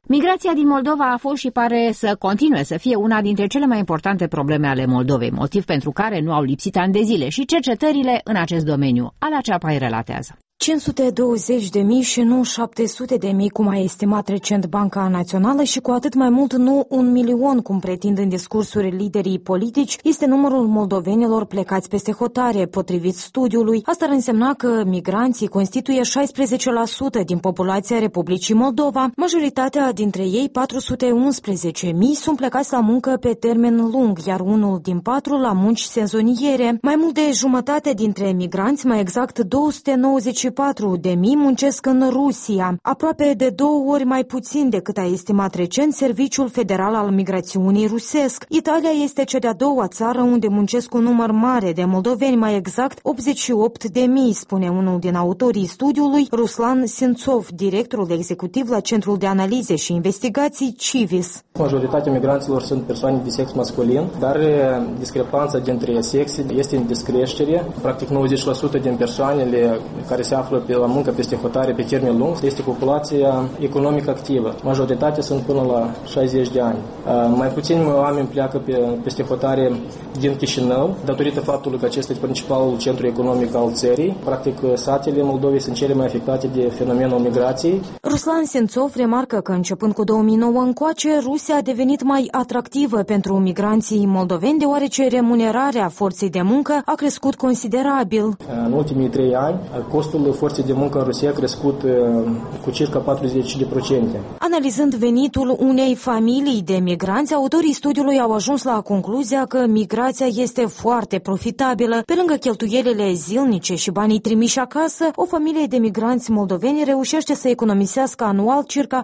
Migrația din Moldova a fost și pare să continue să fie una dintre cele mai importante probleme ale Moldovei, motiv pentru care nu au lipsit ani de zile și cercetările în acest domeniu. Ala Ceapai relatează. 520.000 și nu 700.000, cum a estimat recent Banca Națională, și cu atât mai mult nu 1.000.000, cum pretind în discursuri liderii politici, este numărul moldovenilor plecați peste hotare, potrivit studiului. Asta ar însemna că migranții constituie 16% din populația Republicii Moldova. Majoritatea dintre ei, 411.000, sunt plecați la muncă pe termen lung, iar unul din 4 la munci sezoniere. Mai mult de jumătate dintre migranți, mai exact 294.000, muncesc în Rusia, aproape de 2 ori mai puțin decât a estimat recent Serviciul Federal al Migrațiunii rusesc. Italia este cea de-a doua țară unde muncesc un număr mare de moldoveni, mai exact 88.000, spune unul din autorii studiului, Ruslan Sințov, directorul executiv la Centrul de Analize și Investigații Civis. Majoritatea migranților sunt persoane de sex masculin, dar discrepanța dintre sexe este în descreștere. Practic 90% din persoanele care se află la muncă peste hotare pe termen lung este populația economic activă. Majoritatea sunt până la 60 de ani. Mai puțini oameni pleacă peste hotare din Chișinău, datorită faptului că acesta este principalul centru economic al țării. Practic, satele Moldovei sunt cele mai afectate de fenomenul migrației. Ruslan Sințov remarcă că începând cu 2009 încoace, Rusia a devenit mai atractivă pentru migranții moldoveni, deoarece remunerarea forței de muncă a crescut considerabil. În ultimii 3 ani, costul forței de muncă în Rusia a crescut cu circa 40%. Analizând venitul unei familii de migranți, autorii studiului au ajuns la concluzia că migrația este foarte profitabilă. Pe lângă cheltuielile zilnice și banii trimiși acasă, o familie de migranți moldoveni reușește să economisească anual circa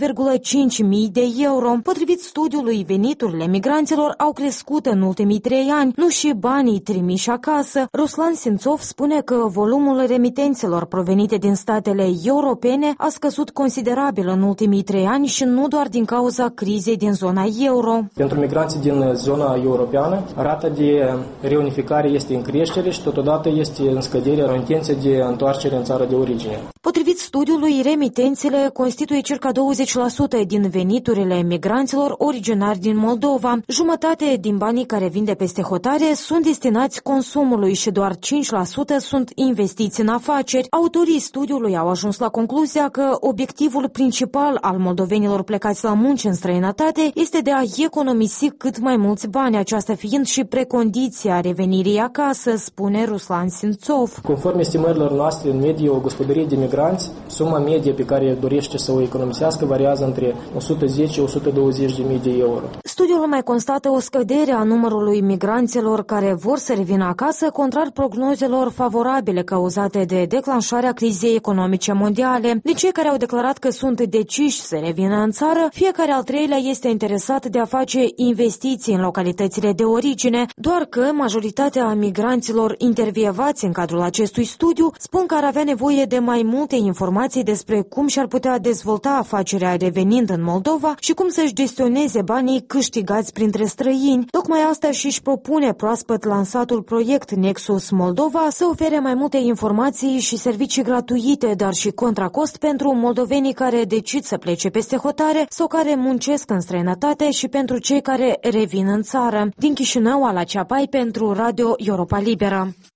6,5 mii de euro. Potrivit studiului, veniturile migranților au crescut în ultimii 3 ani, nu și banii trimiși acasă. Ruslan Sințov spune că volumul remitențelor provenite din statele europene a scăzut considerabil în ultimii 3 ani și nu doar din cauza crizei din zona euro. Pentru migranții din zona europeană, rata de reunificare este în creștere și totodată este în scădere o intenție de întoarcere în țara de origine. Potrivit studiului, remitențele constituie circa 20% din veniturile migranților originari din Moldova. Jumătate din banii care vin de peste hotare sunt destinați consumului și doar 5% sunt investiți în afaceri. Autorii studiului au ajuns la concluzia că obiectivul principal al moldovenilor plecați la munci în străinătate este de a economisi cât mai mulți bani, aceasta fiind și precondiția revenirii acasă, spune Ruslan Sințov. Conform estimărilor noastre, în medie, o gospodărie de migranți, suma medie pe care dorește să o economisească variază între 110-120 de mii de euro. Studiul mai constată o scădere a numărului migranților care vor să revină acasă, contrar prognozelor favorabile cauzate de declanșarea crizei economice mondiale. De cei care au declarat că sunt deciși să revină în țară, fiecare al treilea este interesat de a face investiții în localitățile de origine, doar că majoritatea migranților intervievați în cadrul acestui studiu spun că ar avea nevoie de mai multe informații despre cum și-ar putea dezvolta afacerea revenind în Moldova și cum să-și gestioneze banii câștigați printre străini. Tocmai asta și-și propune proaspăt lansatul proiect Nexus Moldova, să ofere mai multe informații și servicii gratuite, dar și contra cost pentru moldovenii care decid să plece peste hotare sau care muncesc în străinătate și pentru cei care revin în țară. Din Chișinău, Ala Ceapai pentru Radio Europa Liberă.